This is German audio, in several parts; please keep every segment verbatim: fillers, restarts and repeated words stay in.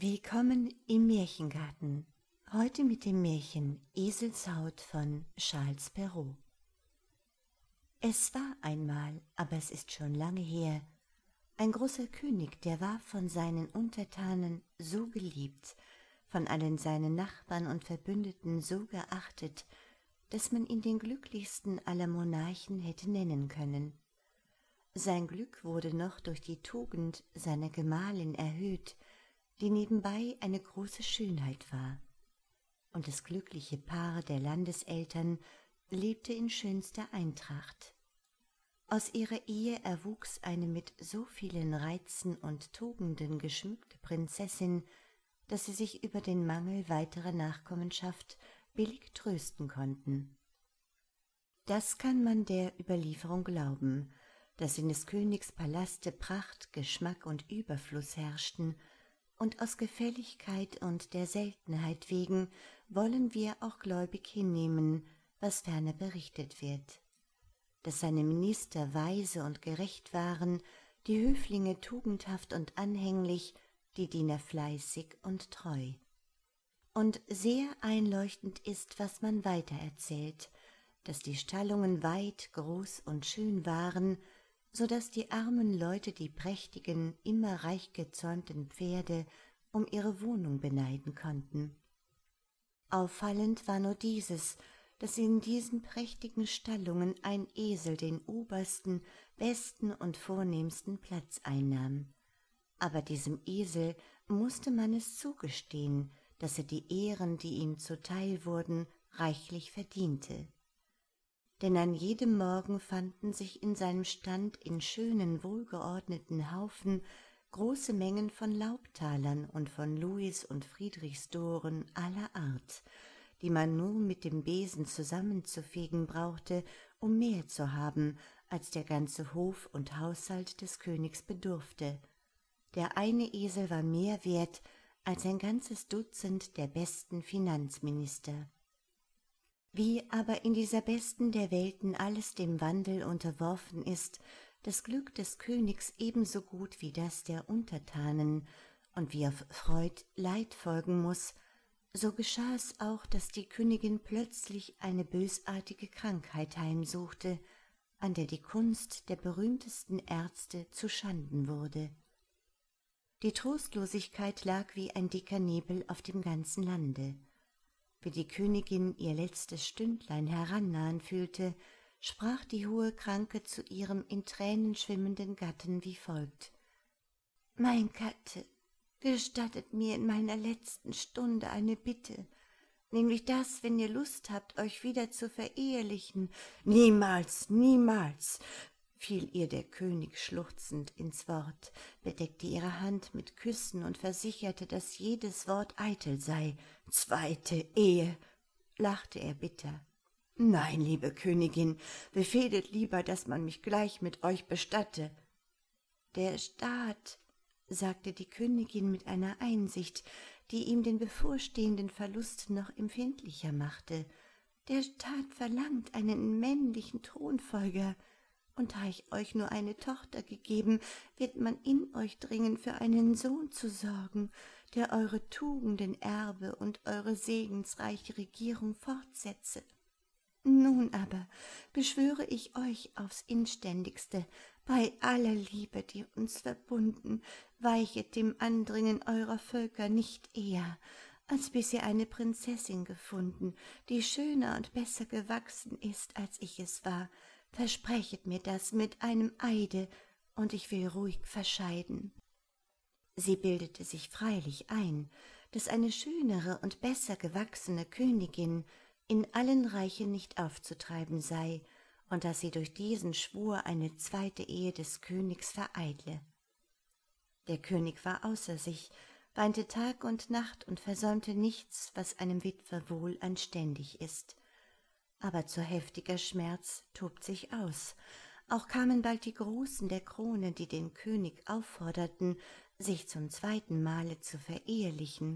Willkommen im Märchengarten. Heute mit dem Märchen Eselshaut von Charles Perrault. Es war einmal, aber es ist schon lange her, ein großer König, der war von seinen Untertanen so geliebt, von allen seinen Nachbarn und Verbündeten so geachtet, dass man ihn den glücklichsten aller Monarchen hätte nennen können. Sein Glück wurde noch durch die Tugend seiner Gemahlin erhöht, die nebenbei eine große Schönheit war, und das glückliche Paar der Landeseltern lebte in schönster Eintracht. Aus ihrer Ehe erwuchs eine mit so vielen Reizen und Tugenden geschmückte Prinzessin, dass sie sich über den Mangel weiterer Nachkommenschaft billig trösten konnten. Das kann man der Überlieferung glauben, dass in des Königs Palaste Pracht, Geschmack und Überfluss herrschten, und aus Gefälligkeit und der Seltenheit wegen wollen wir auch gläubig hinnehmen, was ferner berichtet wird, dass seine Minister weise und gerecht waren, die Höflinge tugendhaft und anhänglich, die Diener fleißig und treu. Und sehr einleuchtend ist, was man weiter erzählt, dass die Stallungen weit, groß und schön waren, so daß die armen Leute die prächtigen, immer reich gezäumten Pferde um ihre Wohnung beneiden konnten. Auffallend war nur dieses, dass in diesen prächtigen Stallungen ein Esel den obersten, besten und vornehmsten Platz einnahm. Aber diesem Esel mußte man es zugestehen, dass er die Ehren, die ihm zuteil wurden, reichlich verdiente. Denn an jedem Morgen fanden sich in seinem Stand in schönen, wohlgeordneten Haufen große Mengen von Laubtalern und von Louis- und Friedrichsdoren aller Art, die man nur mit dem Besen zusammenzufegen brauchte, um mehr zu haben, als der ganze Hof und Haushalt des Königs bedurfte. Der eine Esel war mehr wert als ein ganzes Dutzend der besten Finanzminister. Wie aber in dieser besten der Welten alles dem Wandel unterworfen ist, das Glück des Königs ebenso gut wie das der Untertanen, und wie auf Freud Leid folgen muß, so geschah es auch, dass die Königin plötzlich eine bösartige Krankheit heimsuchte, an der die Kunst der berühmtesten Ärzte zu Schanden wurde. Die Trostlosigkeit lag wie ein dicker Nebel auf dem ganzen Lande. Wie die Königin ihr letztes Stündlein herannahen fühlte, sprach die hohe Kranke zu ihrem in Tränen schwimmenden Gatten wie folgt: »Mein Gatte, gestattet mir in meiner letzten Stunde eine Bitte, nämlich dass, wenn ihr Lust habt, euch wieder zu verehelichen.« »Niemals, niemals«, fiel ihr der König schluchzend ins Wort, bedeckte ihre Hand mit Küssen und versicherte, dass jedes Wort eitel sei. »Zweite Ehe«, lachte er bitter. »Nein, liebe Königin, befehlet lieber, dass man mich gleich mit euch bestatte.« »Der Staat«, sagte die Königin mit einer Einsicht, die ihm den bevorstehenden Verlust noch empfindlicher machte, »der Staat verlangt einen männlichen Thronfolger, und da ich euch nur eine Tochter gegeben, wird man in euch dringen, für einen Sohn zu sorgen, der eure Tugenden erbe und eure segensreiche Regierung fortsetze. Nun aber beschwöre ich euch aufs Inständigste, bei aller Liebe, die uns verbunden, weichet dem Andringen eurer Völker nicht eher, als bis ihr eine Prinzessin gefunden, die schöner und besser gewachsen ist, als ich es war. Versprechet mir das mit einem Eide, und ich will ruhig verscheiden.« Sie bildete sich freilich ein, dass eine schönere und besser gewachsene Königin in allen Reichen nicht aufzutreiben sei, und dass sie durch diesen Schwur eine zweite Ehe des Königs vereidle. Der König war außer sich, weinte Tag und Nacht und versäumte nichts, was einem Witwer wohl anständig ist. Aber zu heftiger Schmerz tobt sich aus. Auch kamen bald die Großen der Krone, die den König aufforderten, sich zum zweiten Male zu verehelichen.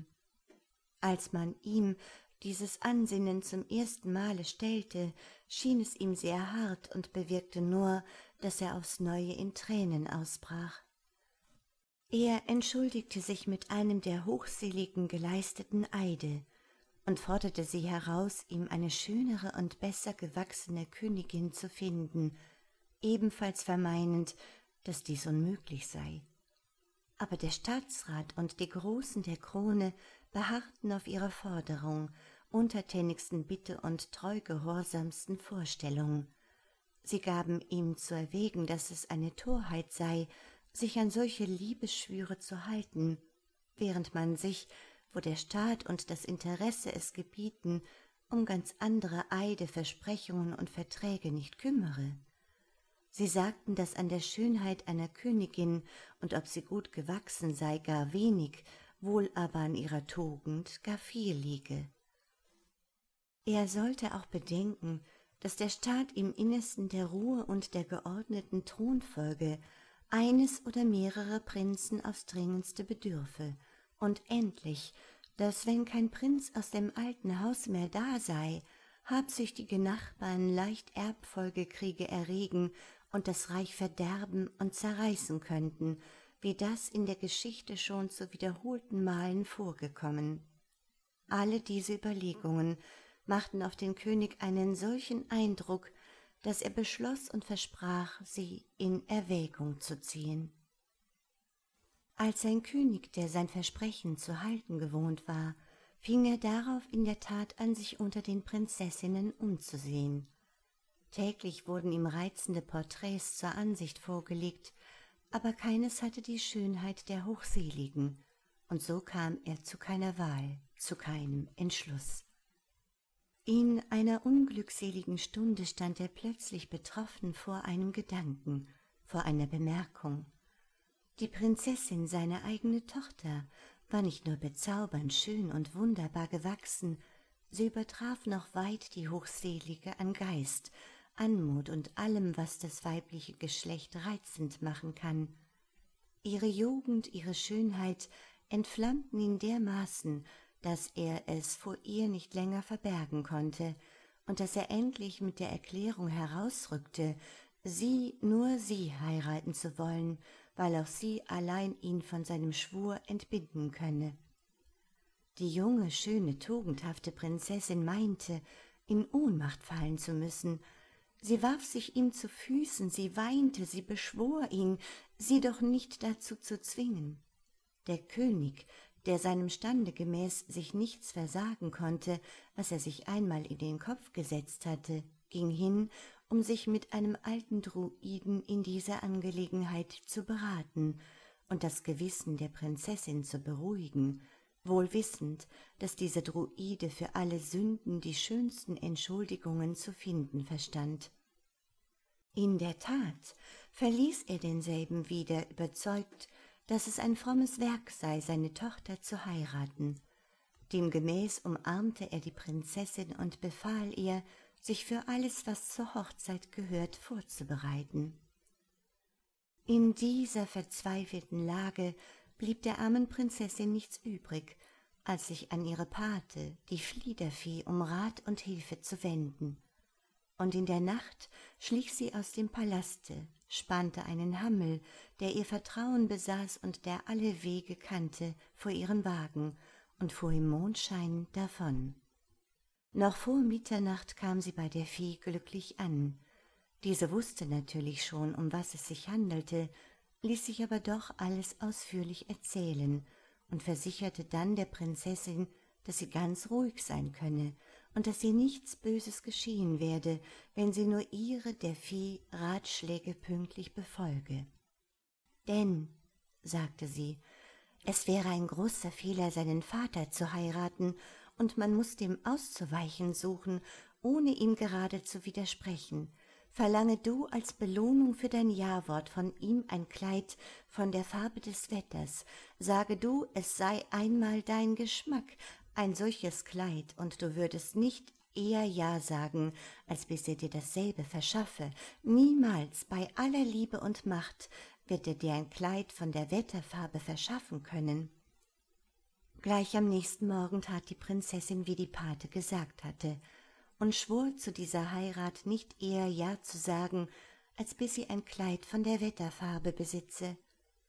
Als man ihm dieses Ansinnen zum ersten Male stellte, schien es ihm sehr hart und bewirkte nur, dass er aufs Neue in Tränen ausbrach. Er entschuldigte sich mit einem der Hochseligen geleisteten Eide und forderte sie heraus, ihm eine schönere und besser gewachsene Königin zu finden, ebenfalls vermeinend, dass dies unmöglich sei. Aber der Staatsrat und die Großen der Krone beharrten auf ihrer Forderung, untertänigsten Bitte und treugehorsamsten Vorstellung. Sie gaben ihm zu erwägen, dass es eine Torheit sei, sich an solche Liebesschwüre zu halten, während man sich, wo der Staat und das Interesse es gebieten, um ganz andere Eide, Versprechungen und Verträge nicht kümmere. Sie sagten, dass an der Schönheit einer Königin und ob sie gut gewachsen sei, gar wenig, wohl aber an ihrer Tugend gar viel liege. Er sollte auch bedenken, dass der Staat im Innersten der Ruhe und der geordneten Thronfolge eines oder mehrere Prinzen aufs dringendste bedürfe, und endlich, dass wenn kein Prinz aus dem alten Haus mehr da sei, habsüchtige Nachbarn leicht Erbfolgekriege erregen und das Reich verderben und zerreißen könnten, wie das in der Geschichte schon zu wiederholten Malen vorgekommen. Alle diese Überlegungen machten auf den König einen solchen Eindruck, dass er beschloss und versprach, sie in Erwägung zu ziehen. Als ein König, der sein Versprechen zu halten gewohnt war, fing er darauf in der Tat an, sich unter den Prinzessinnen umzusehen. Täglich wurden ihm reizende Porträts zur Ansicht vorgelegt, aber keines hatte die Schönheit der Hochseligen, und so kam er zu keiner Wahl, zu keinem Entschluss. In einer unglückseligen Stunde stand er plötzlich betroffen vor einem Gedanken, vor einer Bemerkung. Die Prinzessin, seine eigene Tochter, war nicht nur bezaubernd schön und wunderbar gewachsen, sie übertraf noch weit die Hochselige an Geist, Anmut und allem, was das weibliche Geschlecht reizend machen kann. Ihre Jugend, ihre Schönheit entflammten ihn dermaßen, dass er es vor ihr nicht länger verbergen konnte und dass er endlich mit der Erklärung herausrückte, sie, nur sie heiraten zu wollen, weil auch sie allein ihn von seinem Schwur entbinden könne. Die junge, schöne, tugendhafte Prinzessin meinte, in Ohnmacht fallen zu müssen. Sie warf sich ihm zu Füßen, sie weinte, sie beschwor ihn, sie doch nicht dazu zu zwingen. Der König, der seinem Stande gemäß sich nichts versagen konnte, was er sich einmal in den Kopf gesetzt hatte, ging hin, um sich mit einem alten Druiden in dieser Angelegenheit zu beraten und das Gewissen der Prinzessin zu beruhigen, wohl wissend, dass dieser Druide für alle Sünden die schönsten Entschuldigungen zu finden verstand. In der Tat verließ er denselben wieder, überzeugt, dass es ein frommes Werk sei, seine Tochter zu heiraten. Demgemäß umarmte er die Prinzessin und befahl ihr, sich für alles, was zur Hochzeit gehört, vorzubereiten. In dieser verzweifelten Lage blieb der armen Prinzessin nichts übrig, als sich an ihre Pate, die Fliederfee, um Rat und Hilfe zu wenden. Und in der Nacht schlich sie aus dem Palaste, spannte einen Hammel, der ihr Vertrauen besaß und der alle Wege kannte, vor ihren Wagen und fuhr im Mondschein davon. Noch vor Mitternacht kam sie bei der Fee glücklich an. Diese wusste natürlich schon, um was es sich handelte, ließ sich aber doch alles ausführlich erzählen und versicherte dann der Prinzessin, dass sie ganz ruhig sein könne und dass ihr nichts Böses geschehen werde, wenn sie nur ihre, der Fee, Ratschläge pünktlich befolge. »Denn«, sagte sie, »es wäre ein großer Fehler, seinen Vater zu heiraten, und man muß dem auszuweichen suchen, ohne ihm gerade zu widersprechen. Verlange du als Belohnung für dein Ja-Wort von ihm ein Kleid von der Farbe des Wetters. Sage du, es sei einmal dein Geschmack, ein solches Kleid, und du würdest nicht eher Ja sagen, als bis er dir dasselbe verschaffe. Niemals, bei aller Liebe und Macht, wird er dir ein Kleid von der Wetterfarbe verschaffen können.« Gleich am nächsten Morgen tat die Prinzessin, wie die Pate gesagt hatte, und schwor zu dieser Heirat nicht eher Ja zu sagen, als bis sie ein Kleid von der Wetterfarbe besitze.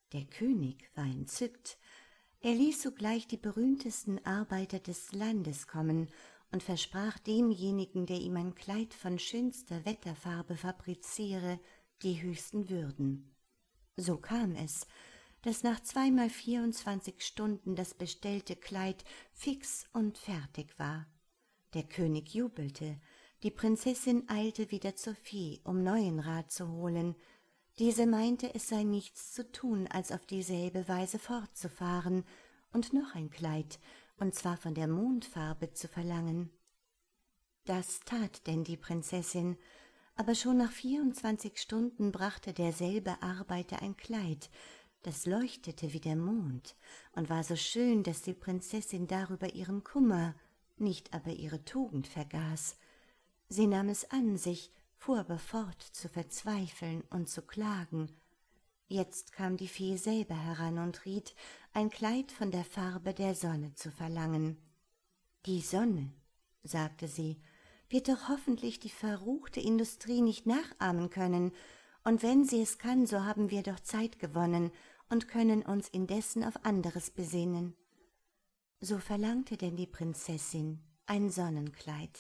Der König war entzückt. Er ließ sogleich die berühmtesten Arbeiter des Landes kommen und versprach demjenigen, der ihm ein Kleid von schönster Wetterfarbe fabriziere, die höchsten Würden. So kam es, dass nach zweimal vierundzwanzig Stunden das bestellte Kleid fix und fertig war. Der König jubelte, die Prinzessin eilte wieder zur Fee, um neuen Rat zu holen. Diese meinte, es sei nichts zu tun, als auf dieselbe Weise fortzufahren und noch ein Kleid, und zwar von der Mondfarbe, zu verlangen. Das tat denn die Prinzessin, aber schon nach vierundzwanzig Stunden brachte derselbe Arbeiter ein Kleid, das leuchtete wie der Mond und war so schön, dass die Prinzessin darüber ihren Kummer, nicht aber ihre Tugend vergaß. Sie nahm es an sich, fuhr aber fort zu verzweifeln und zu klagen. Jetzt kam die Fee selber heran und riet, ein Kleid von der Farbe der Sonne zu verlangen. »Die Sonne«, sagte sie, »wird doch hoffentlich die verruchte Industrie nicht nachahmen können, und wenn sie es kann, so haben wir doch Zeit gewonnen und können uns indessen auf anderes besinnen.« So verlangte denn die Prinzessin ein Sonnenkleid.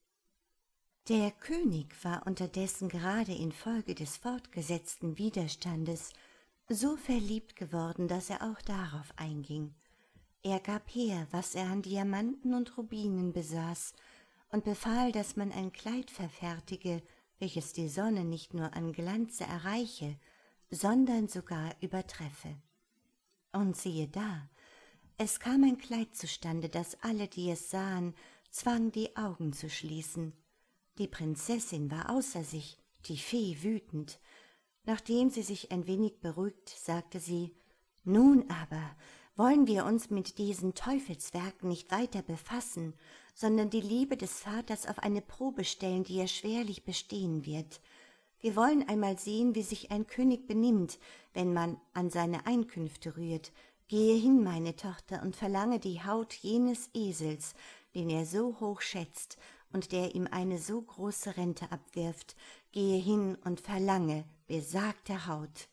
Der König war unterdessen gerade infolge des fortgesetzten Widerstandes so verliebt geworden, dass er auch darauf einging. Er gab her, was er an Diamanten und Rubinen besaß, und befahl, dass man ein Kleid verfertige, welches die Sonne nicht nur an Glanze erreiche, sondern sogar übertreffe. Und siehe da, es kam ein Kleid zustande, das alle, die es sahen, zwang, die Augen zu schließen. Die Prinzessin war außer sich, die Fee wütend. Nachdem sie sich ein wenig beruhigt, sagte sie, »Nun aber wollen wir uns mit diesen Teufelswerken nicht weiter befassen, sondern die Liebe des Vaters auf eine Probe stellen, die er schwerlich bestehen wird. Wir wollen einmal sehen, wie sich ein König benimmt, wenn man an seine Einkünfte rührt. Gehe hin, meine Tochter, und verlange die Haut jenes Esels, den er so hoch schätzt und der ihm eine so große Rente abwirft. Gehe hin und verlange besagte Haut.«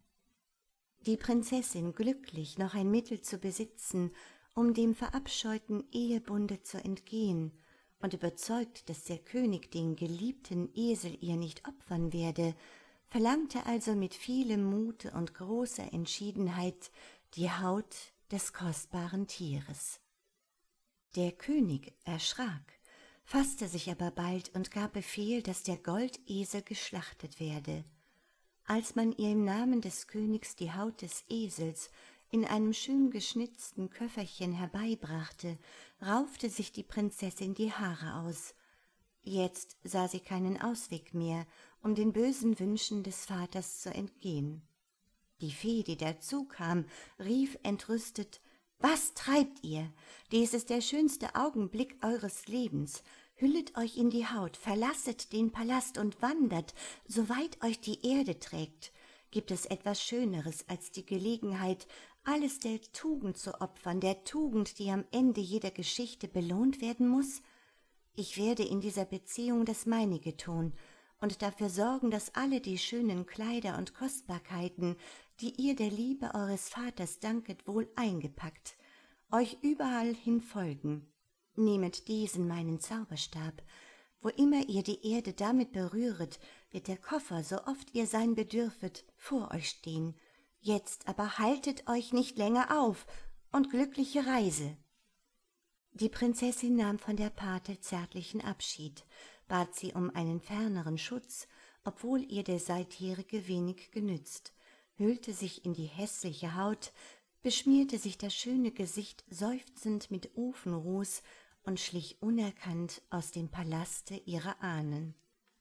Die Prinzessin, glücklich, noch ein Mittel zu besitzen, um dem verabscheuten Ehebunde zu entgehen, und überzeugt, dass der König den geliebten Esel ihr nicht opfern werde, verlangte also mit vielem Mute und großer Entschiedenheit die Haut des kostbaren Tieres. Der König erschrak, fasste sich aber bald und gab Befehl, dass der Goldesel geschlachtet werde. Als man ihr im Namen des Königs die Haut des Esels in einem schön geschnitzten Köfferchen herbeibrachte, raufte sich die Prinzessin die Haare aus. Jetzt sah sie keinen Ausweg mehr, um den bösen Wünschen des Vaters zu entgehen. Die Fee, die dazu kam, rief entrüstet, »Was treibt ihr? Dies ist der schönste Augenblick eures Lebens. Hüllet euch in die Haut, verlasset den Palast und wandert, soweit euch die Erde trägt. Gibt es etwas Schöneres als die Gelegenheit, alles der Tugend zu opfern, der Tugend, die am Ende jeder Geschichte belohnt werden muß? Ich werde in dieser Beziehung das meinige tun und dafür sorgen, dass alle die schönen Kleider und Kostbarkeiten, die ihr der Liebe eures Vaters danket, wohl eingepackt, euch überall hin folgen. Nehmet diesen meinen Zauberstab. Wo immer ihr die Erde damit berühret, wird der Koffer, so oft ihr sein bedürfet, vor euch stehen. Jetzt aber haltet euch nicht länger auf und glückliche Reise.« Die Prinzessin nahm von der Pate zärtlichen Abschied, bat sie um einen ferneren Schutz, obwohl ihr der seitherige wenig genützt, hüllte sich in die hässliche Haut, beschmierte sich das schöne Gesicht seufzend mit Ofenruß und schlich unerkannt aus dem Palaste ihrer Ahnen.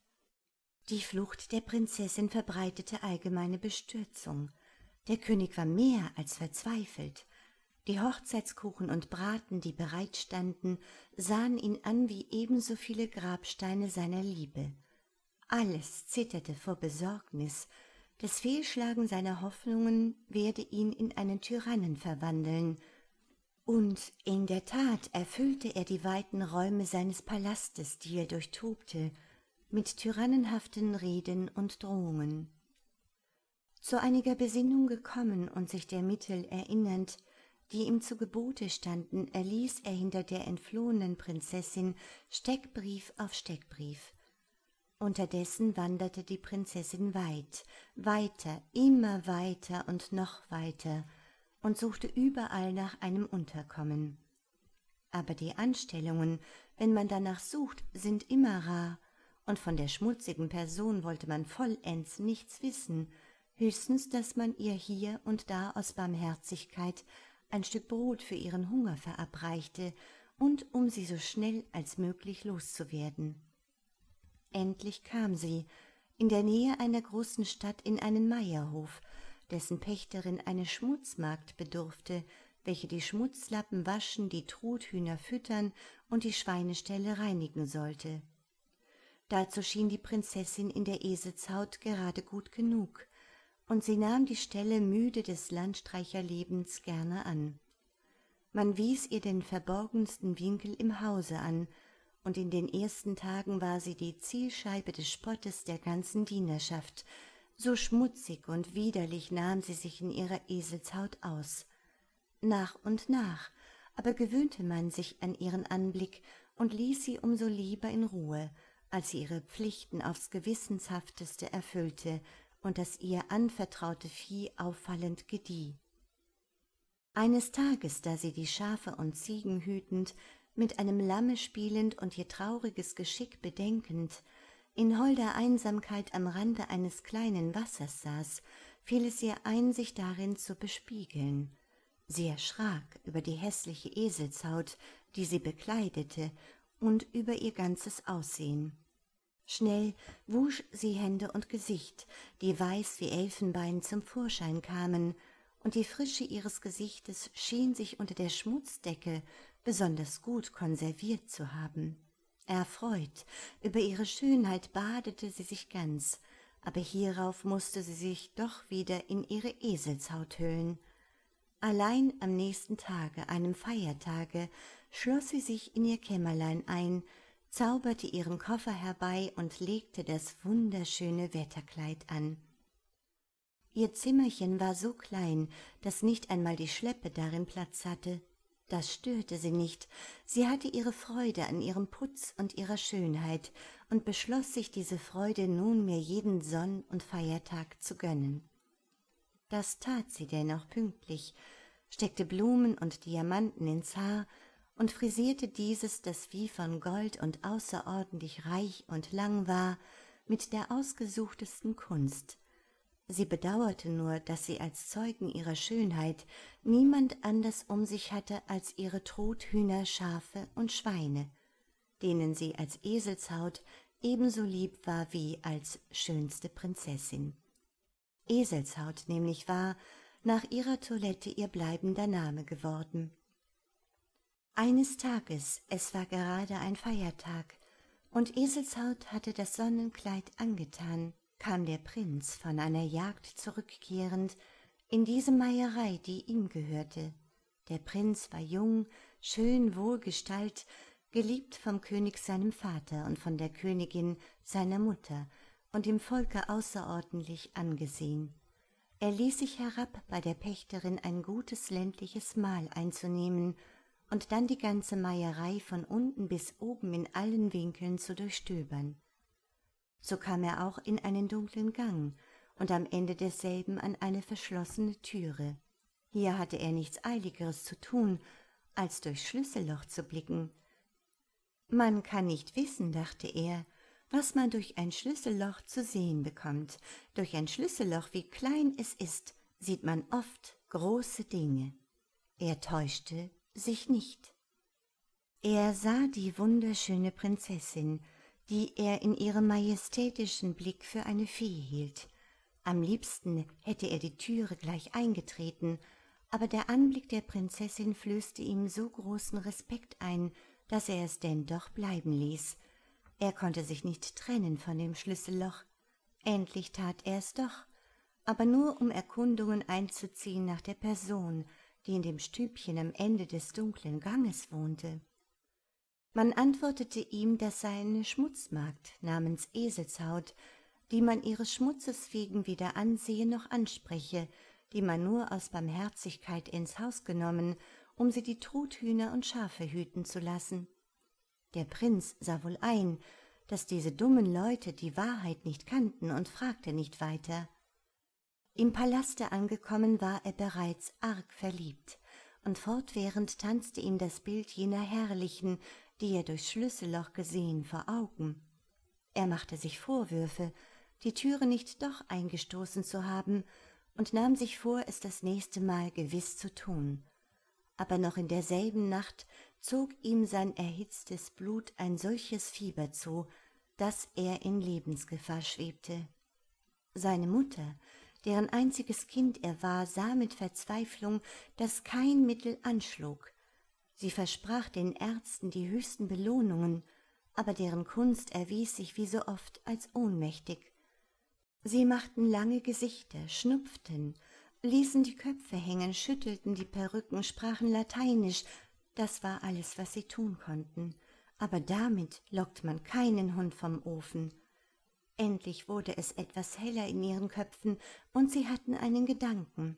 Die Flucht der Prinzessin verbreitete allgemeine Bestürzung. Der König war mehr als verzweifelt. Die Hochzeitskuchen und Braten, die bereitstanden, sahen ihn an wie ebenso viele Grabsteine seiner Liebe. Alles zitterte vor Besorgnis. Das Fehlschlagen seiner Hoffnungen werde ihn in einen Tyrannen verwandeln. Und in der Tat erfüllte er die weiten Räume seines Palastes, die er durchtobte, mit tyrannenhaften Reden und Drohungen. Zu einiger Besinnung gekommen und sich der Mittel erinnernd, die ihm zu Gebote standen, erließ er hinter der entflohenen Prinzessin Steckbrief auf Steckbrief. Unterdessen wanderte die Prinzessin weit, weiter, immer weiter und noch weiter und suchte überall nach einem Unterkommen. Aber die Anstellungen, wenn man danach sucht, sind immer rar, und von der schmutzigen Person wollte man vollends nichts wissen, höchstens, dass man ihr hier und da aus Barmherzigkeit ein Stück Brot für ihren Hunger verabreichte und um sie so schnell als möglich loszuwerden. Endlich kam sie in der Nähe einer großen Stadt in einen Meierhof, dessen Pächterin eine Schmutzmagd bedurfte, welche die Schmutzlappen waschen, die Truthühner füttern und die Schweineställe reinigen sollte. Dazu schien die Prinzessin in der Eselshaut gerade gut genug, und sie nahm die Stelle müde des Landstreicherlebens gerne an. Man wies ihr den verborgensten Winkel im Hause an, und in den ersten Tagen war sie die Zielscheibe des Spottes der ganzen Dienerschaft. So schmutzig und widerlich nahm sie sich in ihrer Eselshaut aus. Nach und nach aber gewöhnte man sich an ihren Anblick und ließ sie um so lieber in Ruhe, als sie ihre Pflichten aufs Gewissenshafteste erfüllte und das ihr anvertraute Vieh auffallend gedieh. Eines Tages, da sie die Schafe und Ziegen hütend, mit einem Lamme spielend und ihr trauriges Geschick bedenkend, in holder Einsamkeit am Rande eines kleinen Wassers saß, fiel es ihr ein, sich darin zu bespiegeln. Sie erschrak über die hässliche Eselshaut, die sie bekleidete, und über ihr ganzes Aussehen. Schnell wusch sie Hände und Gesicht, die weiß wie Elfenbein zum Vorschein kamen, und die Frische ihres Gesichtes schien sich unter der Schmutzdecke besonders gut konserviert zu haben. Erfreut über ihre Schönheit badete sie sich ganz, aber hierauf mußte sie sich doch wieder in ihre Eselshaut hüllen. Allein am nächsten Tage, einem Feiertage, schloss sie sich in ihr Kämmerlein ein, zauberte ihren Koffer herbei und legte das wunderschöne Wetterkleid an. Ihr Zimmerchen war so klein, dass nicht einmal die Schleppe darin Platz hatte. Das störte sie nicht, sie hatte ihre Freude an ihrem Putz und ihrer Schönheit und beschloss sich diese Freude nunmehr jeden Sonn- und Feiertag zu gönnen. Das tat sie denn auch pünktlich, steckte Blumen und Diamanten ins Haar und frisierte dieses, das wie von Gold und außerordentlich reich und lang war, mit der ausgesuchtesten Kunst. Sie bedauerte nur, dass sie als Zeugen ihrer Schönheit niemand anders um sich hatte als ihre Truthühner, Schafe und Schweine, denen sie als Eselshaut ebenso lieb war wie als schönste Prinzessin. Eselshaut nämlich war nach ihrer Toilette ihr bleibender Name geworden. Eines Tages, es war gerade ein Feiertag, und Eselshaut hatte das Sonnenkleid angetan, kam der Prinz von einer Jagd zurückkehrend in diese Meierei, die ihm gehörte. Der Prinz war jung, schön, wohlgestalt, geliebt vom König seinem Vater und von der Königin seiner Mutter und im Volke außerordentlich angesehen. Er ließ sich herab, bei der Pächterin ein gutes ländliches Mahl einzunehmen und dann die ganze Meierei von unten bis oben in allen Winkeln zu durchstöbern. So kam er auch in einen dunklen Gang und am Ende desselben an eine verschlossene Türe. Hier hatte er nichts Eiligeres zu tun, als durchs Schlüsselloch zu blicken. Man kann nicht wissen, dachte er, was man durch ein Schlüsselloch zu sehen bekommt. Durch ein Schlüsselloch, wie klein es ist, sieht man oft große Dinge. Er täuschte sich nicht. Er sah die wunderschöne Prinzessin, die er in ihrem majestätischen Blick für eine Fee hielt. Am liebsten hätte er die Türe gleich eingetreten, aber der Anblick der Prinzessin flößte ihm so großen Respekt ein, dass er es denn doch bleiben ließ. Er konnte sich nicht trennen von dem Schlüsselloch. Endlich tat er es doch, aber nur um Erkundungen einzuziehen nach der Person, die in dem Stübchen am Ende des dunklen Ganges wohnte. Man antwortete ihm, das sei eine Schmutzmagd namens Eselshaut, die man ihres Schmutzes wegen weder ansehe noch anspreche, die man nur aus Barmherzigkeit ins Haus genommen, um sie die Truthühner und Schafe hüten zu lassen. Der Prinz sah wohl ein, dass diese dummen Leute die Wahrheit nicht kannten und fragte nicht weiter. Im Palaste angekommen war er bereits arg verliebt, und fortwährend tanzte ihm das Bild jener Herrlichen, die er durchs Schlüsselloch gesehen, vor Augen. Er machte sich Vorwürfe, die Türe nicht doch eingestoßen zu haben, und nahm sich vor, es das nächste Mal gewiss zu tun. Aber noch in derselben Nacht zog ihm sein erhitztes Blut ein solches Fieber zu, dass er in Lebensgefahr schwebte. Seine Mutter, deren einziges Kind er war, sah mit Verzweiflung, dass kein Mittel anschlug. Sie versprach den Ärzten die höchsten Belohnungen, aber deren Kunst erwies sich wie so oft als ohnmächtig. Sie machten lange Gesichter, schnupften, ließen die Köpfe hängen, schüttelten die Perücken, sprachen Lateinisch, das war alles, was sie tun konnten, aber damit lockt man keinen Hund vom Ofen. Endlich wurde es etwas heller in ihren Köpfen, und sie hatten einen Gedanken.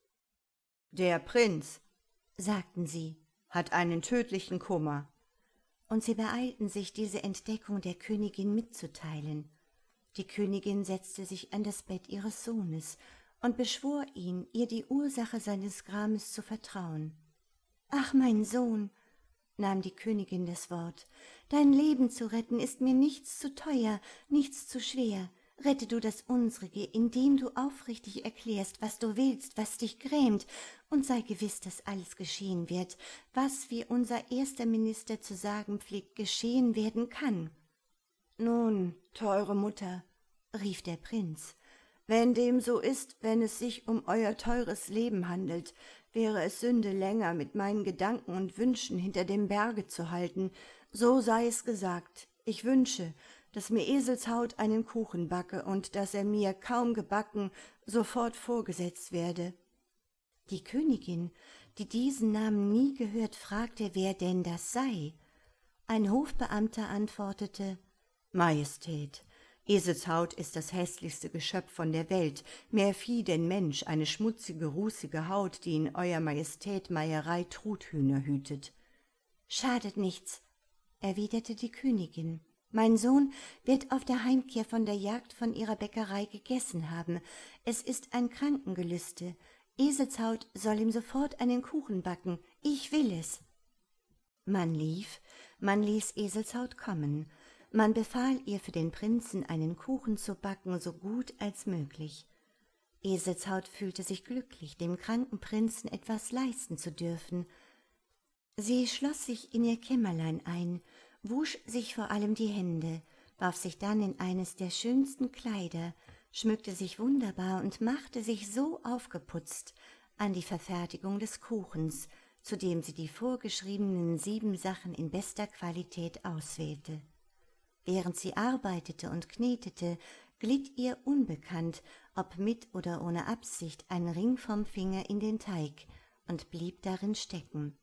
»Der Prinz«, sagten sie, »hat einen tödlichen Kummer.« Und sie beeilten sich, diese Entdeckung der Königin mitzuteilen. Die Königin setzte sich an das Bett ihres Sohnes und beschwor ihn, ihr die Ursache seines Grames zu vertrauen. »Ach, mein Sohn«, nahm die Königin das Wort, »dein Leben zu retten ist mir nichts zu teuer, nichts zu schwer. Rette du das unsrige, indem du aufrichtig erklärst, was du willst, was dich grämt, und sei gewiss, dass alles geschehen wird, was, wie unser erster Minister zu sagen pflegt, geschehen werden kann.« »Nun, teure Mutter«, rief der Prinz, »wenn dem so ist, wenn es sich um euer teures Leben handelt, wäre es Sünde, länger mit meinen Gedanken und Wünschen hinter dem Berge zu halten. So sei es gesagt. Ich wünsche, dass mir Eselshaut einen Kuchen backe und dass er mir, kaum gebacken, sofort vorgesetzt werde.« Die Königin, die diesen Namen nie gehört, fragte, wer denn das sei. Ein Hofbeamter antwortete, »Majestät, Eselshaut ist das hässlichste Geschöpf von der Welt, mehr Vieh denn Mensch, eine schmutzige, rußige Haut, die in Euer Majestät Meierei Truthühner hütet.« »Schadet nichts«, erwiderte die Königin. »Mein Sohn wird auf der Heimkehr von der Jagd von ihrer Bäckerei gegessen haben. Es ist ein Krankengelüste. Eselshaut soll ihm sofort einen Kuchen backen. Ich will es.« Man lief, man ließ Eselshaut kommen. Man befahl ihr, für den Prinzen einen Kuchen zu backen, so gut als möglich. Eselshaut fühlte sich glücklich, dem kranken Prinzen etwas leisten zu dürfen. Sie schloss sich in ihr Kämmerlein ein, wusch sich vor allem die Hände, warf sich dann in eines der schönsten Kleider, schmückte sich wunderbar und machte sich so aufgeputzt an die Verfertigung des Kuchens, zu dem sie die vorgeschriebenen sieben Sachen in bester Qualität auswählte. Während sie arbeitete und knetete, glitt ihr unbekannt, ob mit oder ohne Absicht, ein Ring vom Finger in den Teig und blieb darin stecken.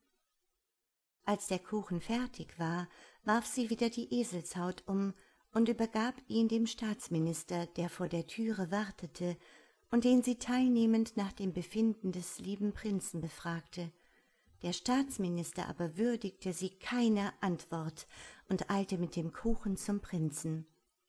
Als der Kuchen fertig war, warf sie wieder die Eselshaut um und übergab ihn dem Staatsminister, der vor der Türe wartete und den sie teilnehmend nach dem Befinden des lieben Prinzen befragte. Der Staatsminister aber würdigte sie keiner Antwort und eilte mit dem Kuchen zum Prinzen.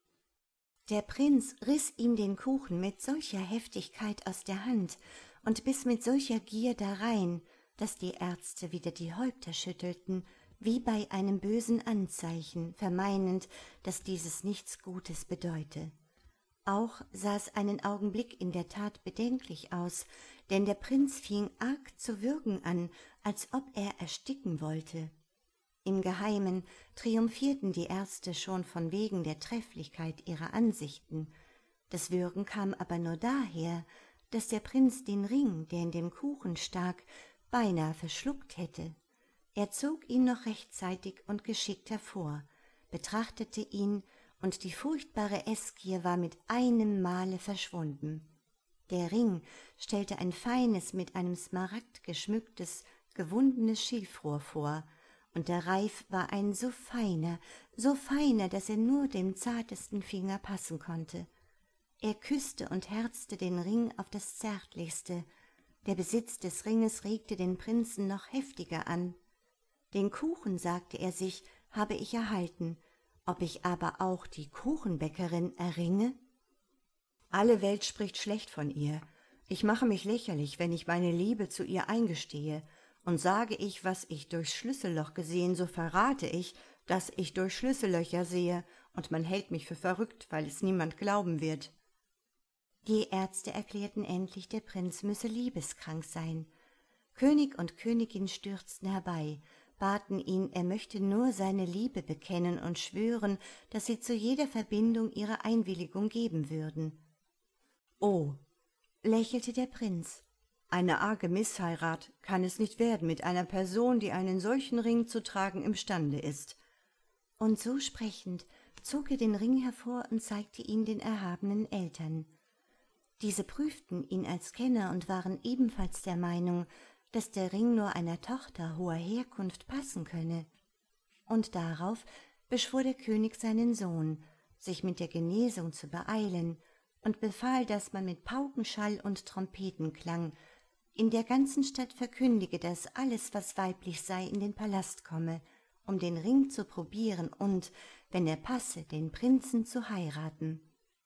Der Prinz riß ihm den Kuchen mit solcher Heftigkeit aus der Hand und biss mit solcher Gier darein, dass die Ärzte wieder die Häupter schüttelten, wie bei einem bösen Anzeichen, vermeinend, dass dieses nichts Gutes bedeute. Auch sah es einen Augenblick in der Tat bedenklich aus, denn der Prinz fing arg zu würgen an, als ob er ersticken wollte. Im Geheimen triumphierten die Ärzte schon von wegen der Trefflichkeit ihrer Ansichten. Das Würgen kam aber nur daher, dass der Prinz den Ring, der in dem Kuchen stak, beinahe verschluckt hätte. Er zog ihn noch rechtzeitig und geschickt hervor, betrachtete ihn, und die furchtbare Essgier war mit einem Male verschwunden. Der Ring stellte ein feines, mit einem Smaragd geschmücktes, gewundenes Schilfrohr vor, und der Reif war ein so feiner, so feiner, dass er nur dem zartesten Finger passen konnte. Er küsste und herzte den Ring auf das Zärtlichste. Der Besitz des Ringes regte den Prinzen noch heftiger an. Den Kuchen, sagte er sich, habe ich erhalten, ob ich aber auch die Kuchenbäckerin erringe? Alle Welt spricht schlecht von ihr. Ich mache mich lächerlich, wenn ich meine Liebe zu ihr eingestehe, und sage ich, was ich durchs Schlüsselloch gesehen, so verrate ich, dass ich durch Schlüssellöcher sehe, und man hält mich für verrückt, weil es niemand glauben wird. Die Ärzte erklärten endlich, der Prinz müsse liebeskrank sein. König und Königin stürzten herbei, baten ihn, er möchte nur seine Liebe bekennen und schwören, dass sie zu jeder Verbindung ihre Einwilligung geben würden. »Oh«, lächelte der Prinz, »eine arge Missheirat kann es nicht werden mit einer Person, die einen solchen Ring zu tragen imstande ist.« Und so sprechend zog er den Ring hervor und zeigte ihn den erhabenen Eltern. Diese prüften ihn als Kenner und waren ebenfalls der Meinung, dass der Ring nur einer Tochter hoher Herkunft passen könne. Und darauf beschwor der König seinen Sohn, sich mit der Genesung zu beeilen, und befahl, dass man mit Paukenschall und Trompetenklang in der ganzen Stadt verkündige, dass alles, was weiblich sei, in den Palast komme, um den Ring zu probieren und, wenn er passe, den Prinzen zu heiraten.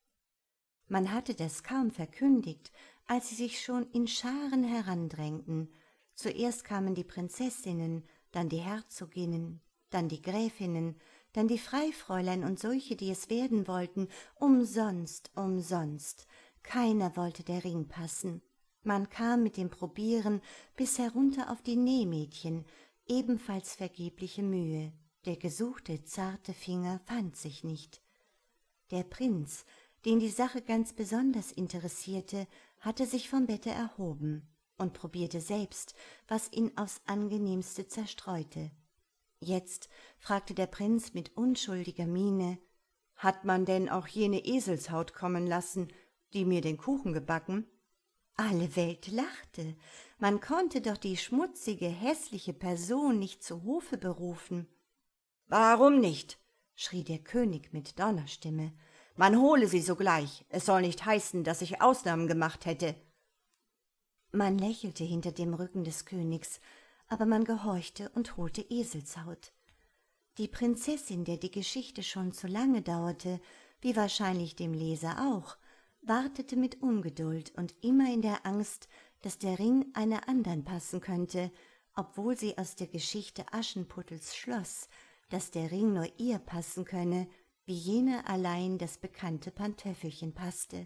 Man hatte das kaum verkündigt, als sie sich schon in Scharen herandrängten. Zuerst kamen die Prinzessinnen, dann die Herzoginnen, dann die Gräfinnen, dann die Freifräulein und solche, die es werden wollten, umsonst, umsonst. Keiner wollte der Ring passen. Man kam mit dem Probieren bis herunter auf die Nähmädchen, ebenfalls vergebliche Mühe. Der gesuchte, zarte Finger fand sich nicht. Der Prinz, den die Sache ganz besonders interessierte, hatte sich vom Bette erhoben und probierte selbst, was ihn aufs Angenehmste zerstreute. Jetzt fragte der Prinz mit unschuldiger Miene, »Hat man denn auch jene Eselshaut kommen lassen, die mir den Kuchen gebacken?« Alle Welt lachte. Man konnte doch die schmutzige, hässliche Person nicht zu Hofe berufen. »Warum nicht?« schrie der König mit Donnerstimme. »Man hole sie sogleich. Es soll nicht heißen, dass ich Ausnahmen gemacht hätte.« Man lächelte hinter dem Rücken des Königs, aber man gehorchte und holte Eselshaut. Die Prinzessin, der die Geschichte schon zu lange dauerte, wie wahrscheinlich dem Leser auch, wartete mit Ungeduld und immer in der Angst, dass der Ring einer andern passen könnte, obwohl sie aus der Geschichte Aschenputtels schloss, dass der Ring nur ihr passen könne, wie jener allein das bekannte Pantöffelchen passte.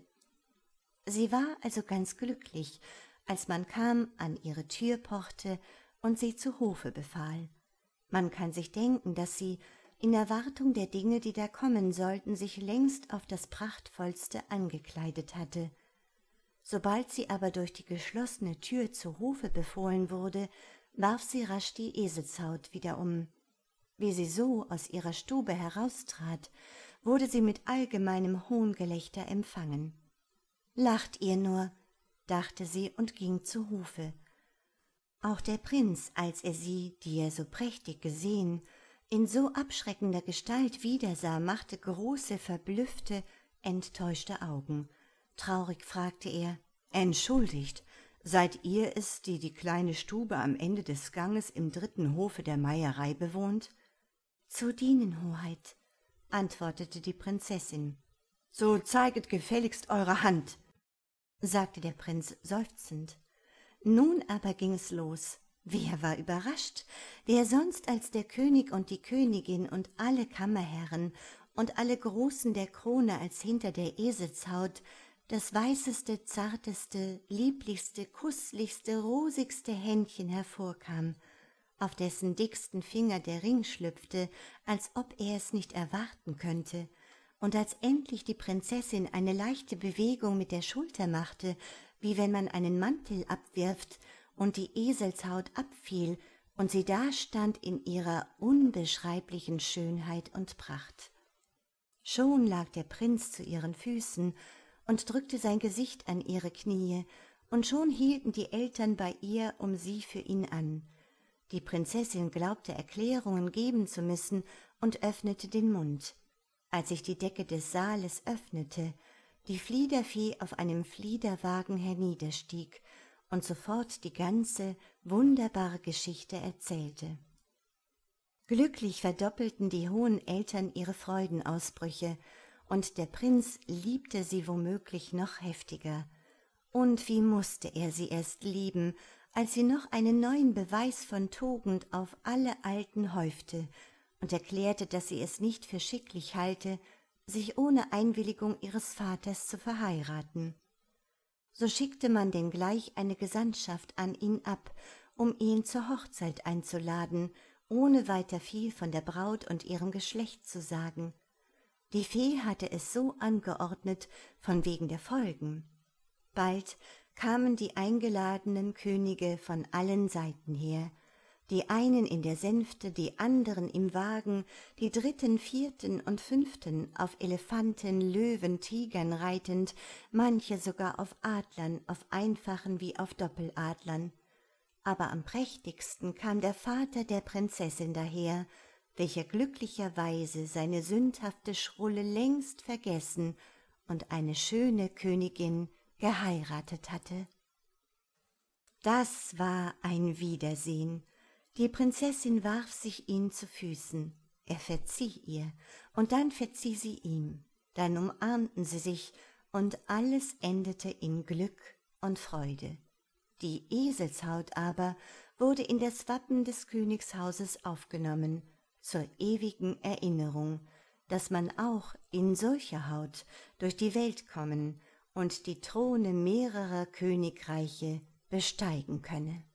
Sie war also ganz glücklich, als man kam, an ihre Tür pochte und sie zu Hofe befahl. Man kann sich denken, dass sie, in Erwartung der Dinge, die da kommen sollten, sich längst auf das Prachtvollste angekleidet hatte. Sobald sie aber durch die geschlossene Tür zu Hofe befohlen wurde, warf sie rasch die Eselshaut wieder um. Wie sie so aus ihrer Stube heraustrat, wurde sie mit allgemeinem Hohngelächter empfangen. »Lacht ihr nur«, dachte sie und ging zu Hofe. Auch der Prinz, als er sie, die er so prächtig gesehen, in so abschreckender Gestalt wiedersah, machte große, verblüffte, enttäuschte Augen. Traurig fragte er, »Entschuldigt, seid ihr es, die die kleine Stube am Ende des Ganges im dritten Hofe der Meierei bewohnt?« »Zu dienen, Hoheit«, antwortete die Prinzessin. »So zeiget gefälligst eure Hand«, sagte der Prinz seufzend. Nun aber ging es los. Wer war überrascht? Wer sonst als der König und die Königin und alle Kammerherren und alle Großen der Krone, als hinter der Eselshaut das weißeste, zarteste, lieblichste, kußlichste, rosigste Händchen hervorkam, auf dessen dicksten Finger der Ring schlüpfte, als ob er es nicht erwarten könnte, und als endlich die Prinzessin eine leichte Bewegung mit der Schulter machte, wie wenn man einen Mantel abwirft und die Eselshaut abfiel und sie dastand in ihrer unbeschreiblichen Schönheit und Pracht. Schon lag der Prinz zu ihren Füßen und drückte sein Gesicht an ihre Knie, und schon hielten die Eltern bei ihr um sie für ihn an. Die Prinzessin glaubte Erklärungen geben zu müssen und öffnete den Mund. Als sich die Decke des Saales öffnete, die Fliederfee auf einem Fliederwagen herniederstieg und sofort die ganze wunderbare Geschichte erzählte. Glücklich verdoppelten die hohen Eltern ihre Freudenausbrüche, und der Prinz liebte sie womöglich noch heftiger. Und wie mußte er sie erst lieben, als sie noch einen neuen Beweis von Tugend auf alle Alten häufte und erklärte, dass sie es nicht für schicklich halte, sich ohne Einwilligung ihres Vaters zu verheiraten. So schickte man denn gleich eine Gesandtschaft an ihn ab, um ihn zur Hochzeit einzuladen, ohne weiter viel von der Braut und ihrem Geschlecht zu sagen. Die Fee hatte es so angeordnet, von wegen der Folgen. Bald kamen die eingeladenen Könige von allen Seiten her, die einen in der Sänfte, die anderen im Wagen, die dritten, vierten und fünften auf Elefanten, Löwen, Tigern reitend, manche sogar auf Adlern, auf einfachen wie auf Doppeladlern. Aber am prächtigsten kam der Vater der Prinzessin daher, welcher glücklicherweise seine sündhafte Schrulle längst vergessen und eine schöne Königin geheiratet hatte. Das war ein Wiedersehen. Die Prinzessin warf sich ihm zu Füßen. Er verzieh ihr, und dann verzieh sie ihm. Dann umarmten sie sich, und alles endete in Glück und Freude. Die Eselshaut aber wurde in das Wappen des Königshauses aufgenommen, zur ewigen Erinnerung, dass man auch in solcher Haut durch die Welt kommen und die Throne mehrerer Königreiche besteigen könne.